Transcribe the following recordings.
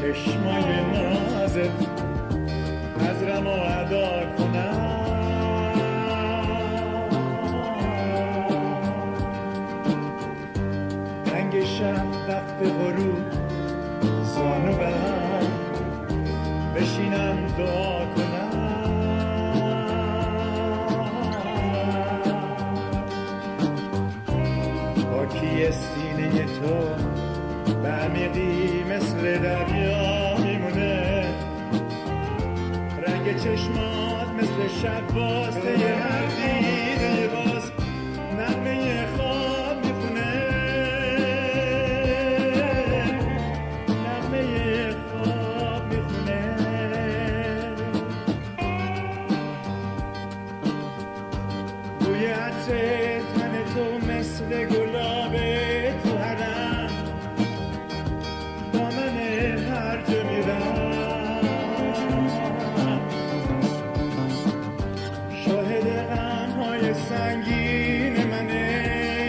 چشمای نازت نظرم و ادا کنم. رنگ شب وقت غروب زانو برم بشینم دعا کنم. پاکی سینه تو به عمیقی مثل دریا میمونه. رنگ چشمات مثل شب واسه هر دیده باز نغمه خواب میخونه. نغمه خواب میخونه. بوی عطر تن تو مثل گلابه تو حرم با من هر جا میرم. شاهد غم‌های سنگین منه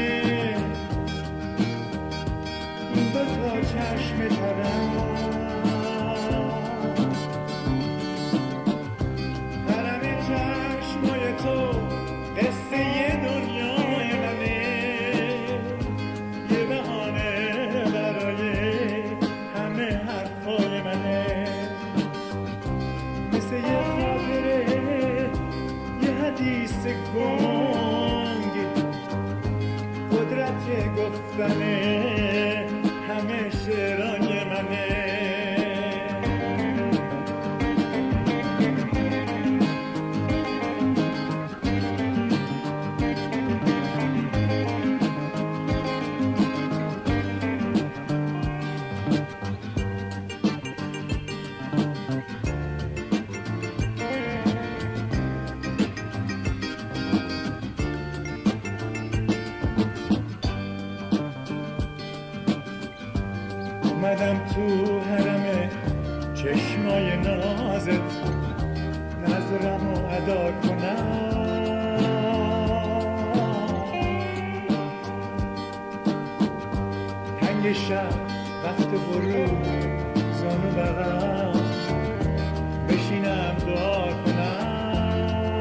این دو تا چشم ترم. حرم چشمای تو قصه دنیای منه. یه بهانه برای همه حرفای منه. مثل یه خاطره یه حدیث گنگی قدرت گفتن همه شعرهای منه. اومدم تو حرم چشمای نازت نظرم رو ادا کنم. تنگ شب وقت غروب زانو بغم بشینم دعا کنم.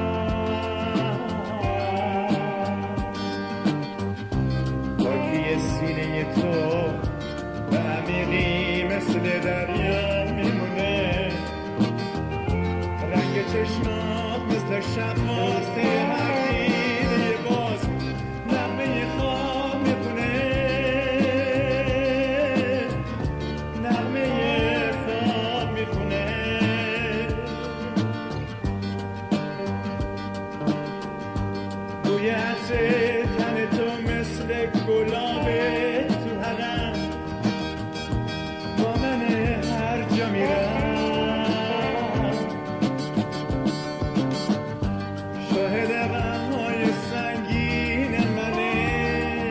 پاکی سینه تو به عمیقی مثل دریا میمونه. رنگ چشمات مثل شب واسه هر دیده باز نغمه خواب میخونه. نغمه خواب میخونه. بوی عطر تن تو مثل گلابه تو حرم با من هر جا میرم. شاهد غم‌های سنگین منه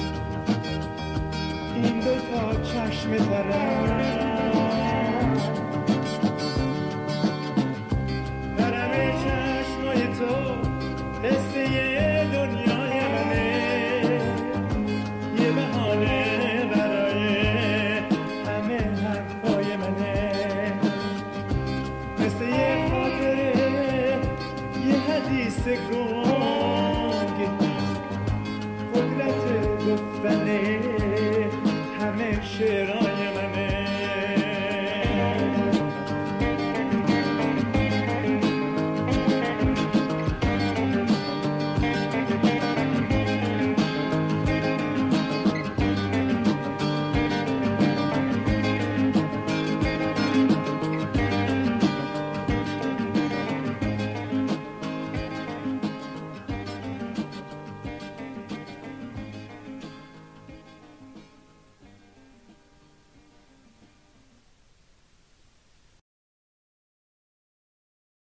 این دو تا چشم ترم.